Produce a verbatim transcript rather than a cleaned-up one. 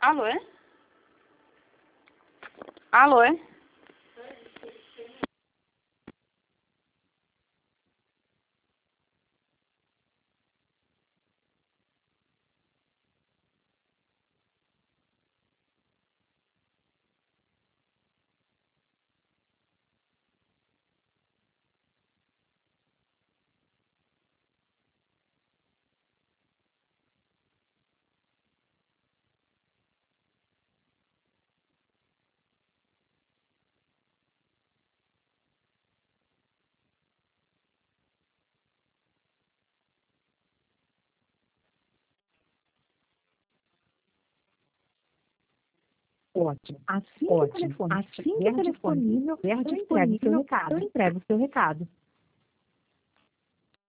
Alô, é? Alô, é? Ótimo. Assim Ótimo. que o telefone Assim que o estiver telefone disponível, estiver eu entrego o seu disponível, recado. eu entrego o seu recado.